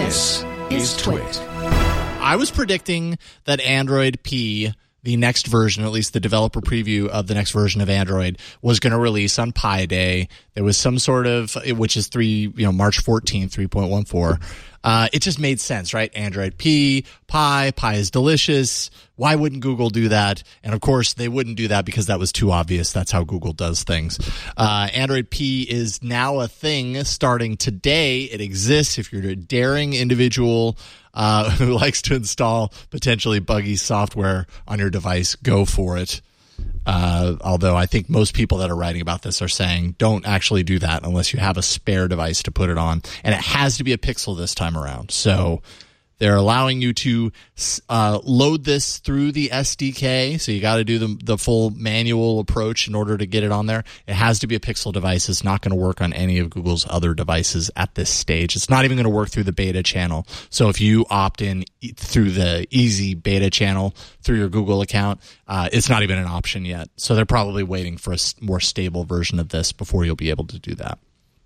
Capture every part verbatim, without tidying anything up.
This is Twit. I was predicting that Android P, the next version, at least the developer preview of the next version of Android, was going to release on Pi Day. There was some sort of, which is three, you know, March fourteenth, three point one four. Uh, it just made sense, right? Android P, Pi, Pi is delicious. Why wouldn't Google do that? And of course, they wouldn't do that because that was too obvious. That's how Google does things. Uh, Android P is now a thing starting today. It exists. If you're a daring individual uh, who likes to install potentially buggy software on your device, go for it. Uh, although I think most people that are writing about this are saying don't actually do that unless you have a spare device to put it on. And it has to be a Pixel this time around. So they're allowing you to uh, load this through the S D K. So you got to do the, the full manual approach in order to get it on there. It has to be a Pixel device. It's not going to work on any of Google's other devices at this stage. It's not even going to work through the beta channel. So if you opt in through the easy beta channel through your Google account, uh, it's not even an option yet. So they're probably waiting for a more stable version of this before you'll be able to do that.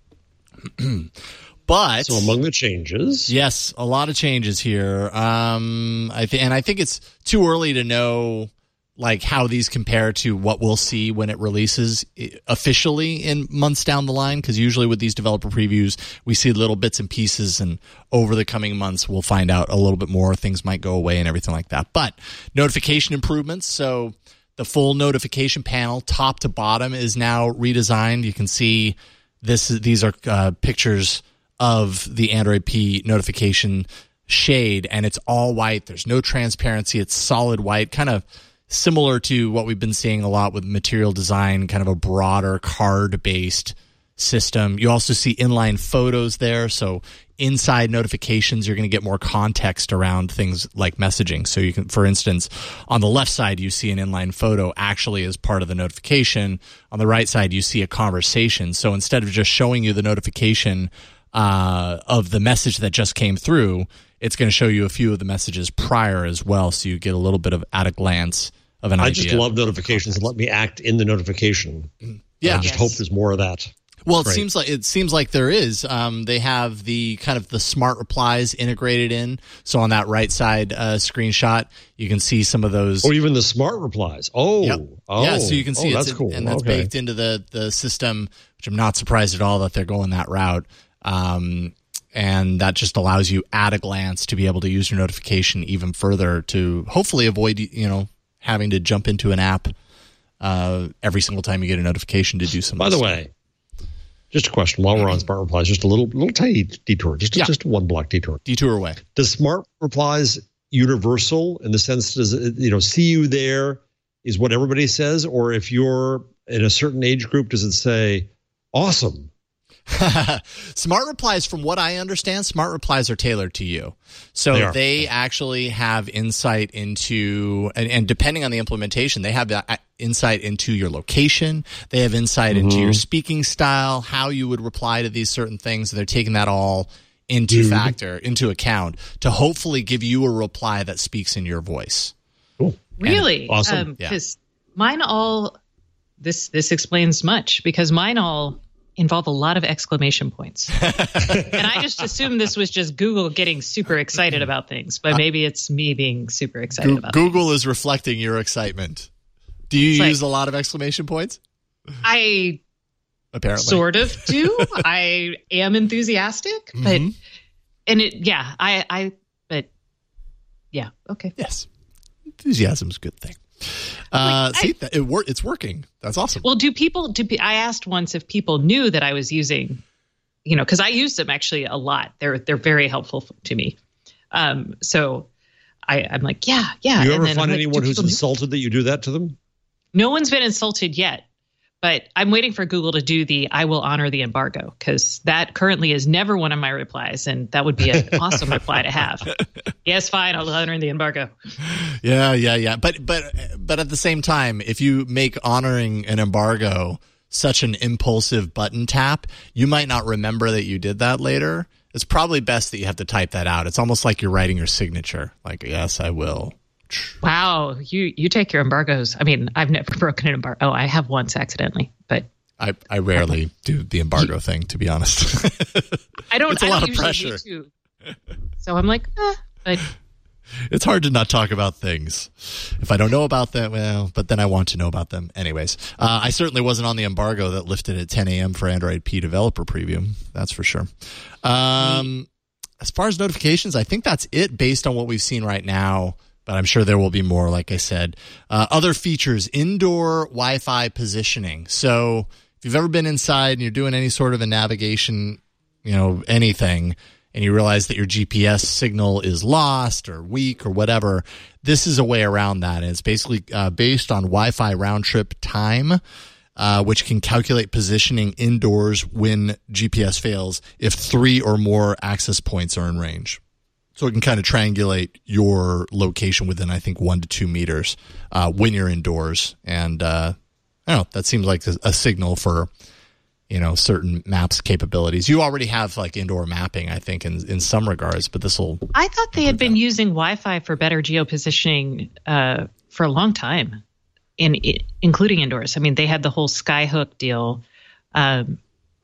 But so among the changes, yes, a lot of changes here. Um, I think, and I think it's too early to know like how these compare to what we'll see when it releases officially in months down the line. Because usually with these developer previews, we see little bits and pieces, and over the coming months, we'll find out a little bit more. Things might go away and everything like that. But notification improvements. So the full notification panel, top to bottom, is now redesigned. You can see this. These are uh, pictures of the Android P notification shade, and it's all white. There's no transparency. It's solid white, kind of similar to what we've been seeing a lot with Material Design, kind of a broader card-based system. You also see inline photos there, so inside notifications, you're going to get more context around things like messaging. So you can, for instance, on the left side, you see an inline photo actually as part of the notification. On the right side, you see a conversation. So instead of just showing you the notification Uh, of the message that just came through, it's going to show you a few of the messages prior as well, so you get a little bit of at a glance of an I idea. I just love notifications and let me act in the notification. Yeah, I just yes. hope there's more of that. Well, it Great. seems like it seems like there is. Um, they have the kind of the smart replies integrated in. So on that right side uh, screenshot, you can see some of those. Oh, even the smart replies. Oh, yep. oh, yeah. So you can see oh, it's that's cool. and that's okay. baked into the the system, which I'm not surprised at all that they're going that route. Um, and that just allows you at a glance to be able to use your notification even further to hopefully avoid, you know, having to jump into an app uh, every single time you get a notification to do something. By the way, just a question while we're on smart replies, just a little little tiny detour, just yeah. just one block detour. Detour away. Does smart replies universal in the sense, does it, you know, see you there is what everybody says, or if you're in a certain age group, does it say awesome? Smart replies, from what I understand, smart replies are tailored to you. So they, they actually have insight into, and, and depending on the implementation, they have that insight into your location. They have insight mm-hmm. into your speaking style, how you would reply to these certain things. They're taking that all into Dude. factor, into account to hopefully give you a reply that speaks in your voice. Cool. Really? And awesome. Because um, yeah. mine all, this, this explains much, because mine all involve a lot of exclamation points. And I just assumed this was just Google getting super excited about things, but maybe it's me being super excited Go- about Google things. is reflecting your excitement. Do you it's use like, a lot of exclamation points? I apparently sort of do. I am enthusiastic, but mm-hmm. and it yeah, I I but yeah, okay. Yes. Enthusiasm's a good thing. Uh, like, see, I, it wor- it's working. That's awesome. Well, do people, do I asked once if people knew that I was using, you know, because I use them actually a lot. They're they're very helpful to me. Um, so I, I'm like, yeah, yeah. Do you ever and find like, anyone who's know? insulted that you do that to them? No one's been insulted yet, but I'm waiting for Google to do the I will honor the embargo, because that currently is never one of my replies, and that would be an awesome reply to have. Yes, fine, I'll honor the embargo. Yeah, yeah, yeah. But but but at the same time, if you make honoring an embargo such an impulsive button tap, you might not remember that you did that later. It's probably best that you have to type that out. It's almost like you're writing your signature. Like, yes, I will. Wow, you you take your embargoes. I mean, I've never broken an embargo. Oh, I have once accidentally, but I, I rarely do the embargo you, thing, to be honest. I don't. It's a I lot don't of pressure. Need to, So I'm like, eh, but it's hard to not talk about things. If I don't know about them, well, but then I want to know about them. Anyways, uh, I certainly wasn't on the embargo that lifted at ten a.m. for Android P developer preview. That's for sure. Um, as far as notifications, I think that's it based on what we've seen right now, but I'm sure there will be more, like I said. Uh, other features, indoor Wi-Fi positioning. So if you've ever been inside and you're doing any sort of a navigation, you know, anything, and you realize that your G P S signal is lost or weak or whatever, this is a way around that. And it's basically uh, based on Wi-Fi round trip time, uh, which can calculate positioning indoors when G P S fails if three or more access points are in range. So it can kind of triangulate your location within, I think, one to two meters uh, when you're indoors. And uh, I don't know, that seems like a, a signal for, you know, certain maps capabilities. You already have like indoor mapping, I think, in, in some regards, but this will. I thought they had been that. using Wi-Fi for better geopositioning uh, for a long time, in, in including indoors. I mean, they had the whole Skyhook deal. Um,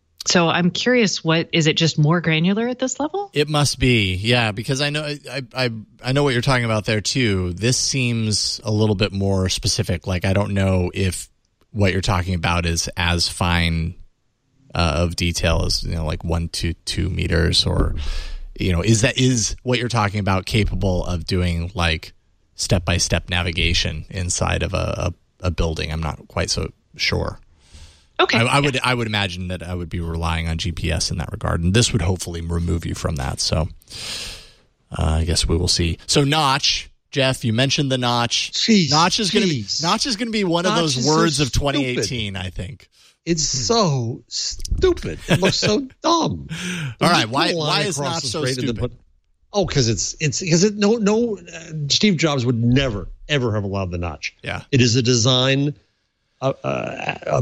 so I'm curious, what is it? Just more granular at this level? It must be, yeah, because I know I I I know what you're talking about there too. This seems a little bit more specific. Like I don't know if what you're talking about is as fine Uh, of detail as, you know, like one to two meters, or, you know, is that is what you're talking about capable of doing like step by step navigation inside of a, a, a building? I'm not quite so sure. Okay, I, I would I would imagine that I would be relying on G P S in that regard, and this would hopefully remove you from that. So uh, I guess we will see. So Notch, Jeff, you mentioned the Notch. Jeez, Notch is going to be jeez. Notch is going to be one Notch of those is words so of twenty eighteen. I think. It's so stupid. It looks so dumb. All right, why why is Notch so stupid? Put, oh, because it's it's because it no no uh, Steve Jobs would never ever have allowed the Notch. Yeah, it is a design uh, uh, uh,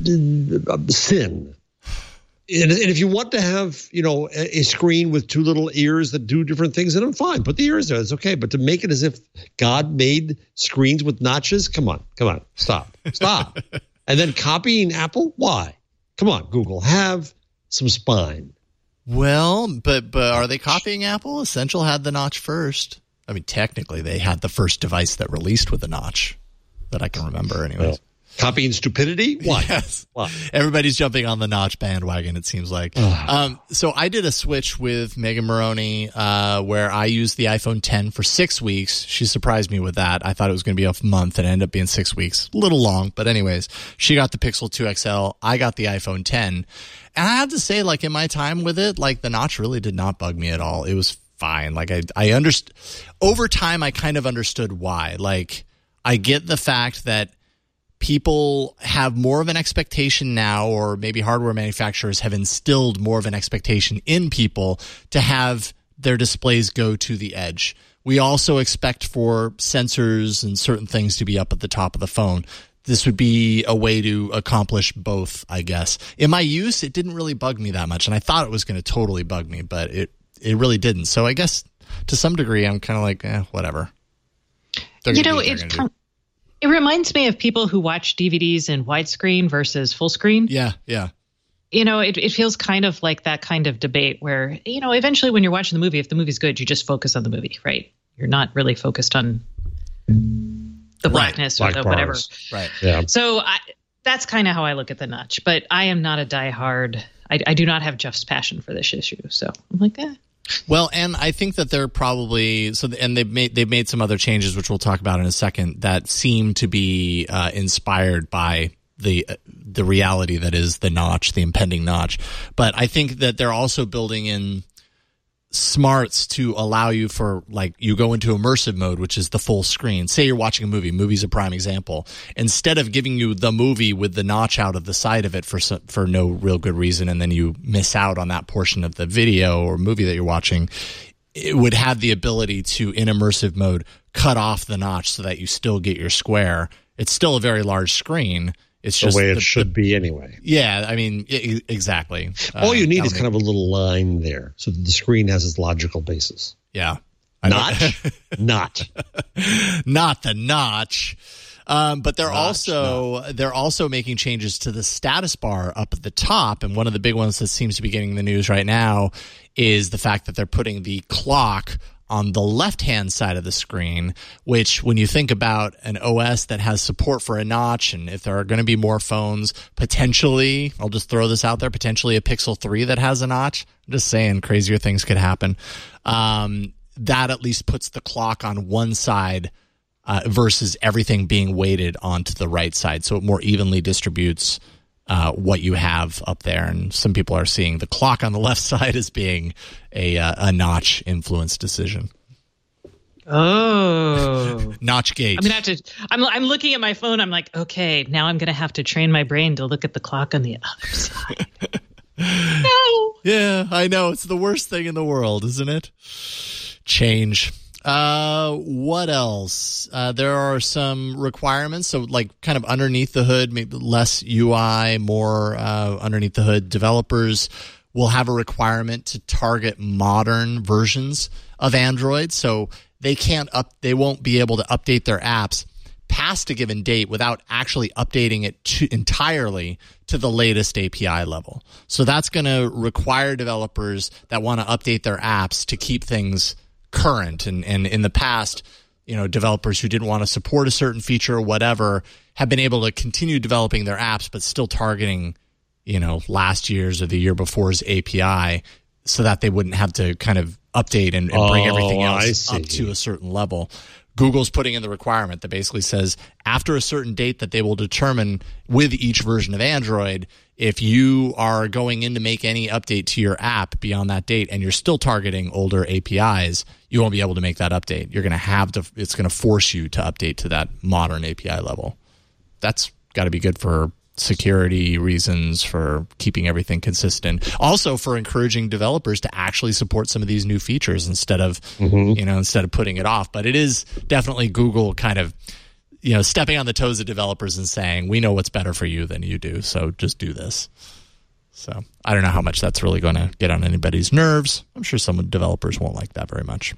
uh, sin. And, and if you want to have, you know, a, a screen with two little ears that do different things, then I'm fine. Put the ears there. It's okay. But to make it as if God made screens with notches, come on, come on, stop, stop. And then copying Apple? Why? Come on, Google, have some spine. Well, but but are they copying Apple? Essential had the Notch first. I mean, technically, they had the first device that released with a Notch that I can remember anyways. Well, copying stupidity? Why? Yes. Why? Everybody's jumping on the Notch bandwagon, it seems like. um, so I did a switch with Megan Maroney uh, where I used the iPhone ten for six weeks. She surprised me with that. I thought it was going to be a month, and it ended up being six weeks. A little long, but anyways, she got the Pixel two X L. I got the iPhone ten. And I have to say, like, in my time with it, like, the Notch really did not bug me at all. It was fine. Like, I, I understood. Over time, I kind of understood why. Like, I get the fact that people have more of an expectation now, or maybe hardware manufacturers have instilled more of an expectation in people to have their displays go to the edge. We also expect for sensors and certain things to be up at the top of the phone. This would be a way to accomplish both, I guess. In my use, it didn't really bug me that much, and I thought it was going to totally bug me, but it, it really didn't. So I guess to some degree, I'm kind of like, eh, whatever. You know, it's kind It reminds me of people who watch D V Ds in widescreen versus full screen. Yeah, yeah. You know, it, it feels kind of like that kind of debate where, you know, eventually when you're watching the movie, if the movie's good, you just focus on the movie, right? You're not really focused on the blackness right. or Black the whatever. Right. Yeah. So I, that's kind of how I look at the Notch. But I am not a diehard. I, I do not have Jeff's passion for this issue. So I'm like, eh. Well, and I think that they're probably so, and they've made they've made some other changes, which we'll talk about in a second, that seem to be uh, inspired by the uh, the reality that is the Notch, the impending Notch. But I think that they're also building in smarts to allow you for, like, you go into immersive mode, which is the full screen. Say you're watching a movie. Movie's a prime example. Instead of giving you the movie with the notch out of the side of it for for no real good reason, and then you miss out on that portion of the video or movie that you're watching, it would have the ability to, in immersive mode, cut off the notch so that you still get your square. It's still a very large screen. It's the just way it the, should the, be anyway. Yeah, I mean, I- exactly. All you need uh, is kind of a little line there so that the screen has its logical basis. Yeah. Notch? Not. Not the Notch. Um, but they're Notch, also no. they're also making changes to the status bar up at the top, and one of the big ones that seems to be getting the news right now is the fact that they're putting the clock on the left-hand side of the screen, which when you think about an O S that has support for a notch, and if there are going to be more phones, potentially, I'll just throw this out there, potentially a Pixel three that has a notch. I'm just saying crazier things could happen. Um, that at least puts the clock on one side uh, versus everything being weighted onto the right side. So it more evenly distributes Uh, what you have up there, and some people are seeing the clock on the left side as being a uh, a notch influence decision. Oh, Notch gate. I'm gonna have to. I'm I'm looking at my phone. I'm like, okay, now I'm gonna have to train my brain to look at the clock on the other side. No. Yeah, I know, it's the worst thing in the world, isn't it? Change. Uh, what else? Uh, there are some requirements. So like kind of underneath the hood, maybe less U I, more, uh, underneath the hood. Developers will have a requirement to target modern versions of Android. So they can't up, they won't be able to update their apps past a given date without actually updating it to entirely to the latest A P I level. So that's going to require developers that want to update their apps to keep things current. And, and in the past, you know, developers who didn't want to support a certain feature or whatever have been able to continue developing their apps, but still targeting, you know, last year's or the year before's A P I so that they wouldn't have to kind of update and, and oh, bring everything I else see. up to a certain level. Google's putting in the requirement that basically says after a certain date that they will determine with each version of Android, if you are going in to make any update to your app beyond that date and you're still targeting older A P Is, you won't be able to make that update. You're going to have to, it's going to force you to update to that modern A P I level. That's got to be good for security reasons, for keeping everything consistent. Also for encouraging developers to actually support some of these new features instead of, mm-hmm. you know, instead of putting it off. But it is definitely Google kind of, you know, stepping on the toes of developers and saying, we know what's better for you than you do, so just do this. So I don't know how much that's really going to get on anybody's nerves. I'm sure some developers won't like that very much.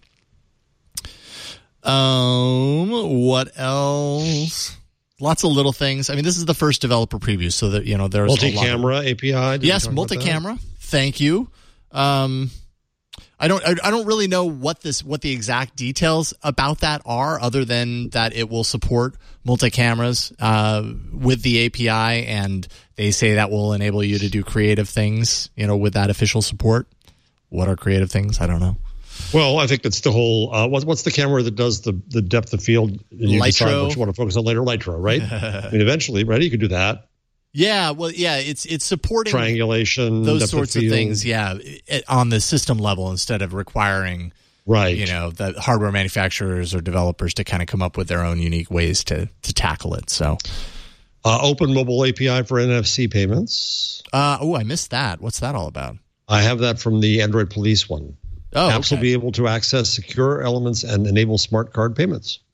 Um, what else? Lots of little things. I mean, this is the first developer preview, so that, you know, there's multi-camera A P I. Did yes, multi-camera. Thank you. Um, I don't. I, I don't really know what this, what the exact details about that are, other than that it will support multi-cameras uh, with the A P I, and they say that will enable you to do creative things, you know, with that official support. What are creative things? I don't know. Well, I think that's the whole. Uh, what, what's the camera that does the, the depth of field? And you Lytro. decide what you want to focus on later. Lytro, right? I mean, eventually, right? You could do that. Yeah, well, yeah, it's it's supporting triangulation, those depth sorts of, of things. Yeah, it, on the system level instead of requiring, right? You know, the hardware manufacturers or developers to kind of come up with their own unique ways to to tackle it. So, uh, open mobile A P I for N F C payments. Uh, oh, I missed that. What's that all about? I have that from the Android Police one. Oh, apps okay. will be able to access secure elements and enable smart card payments.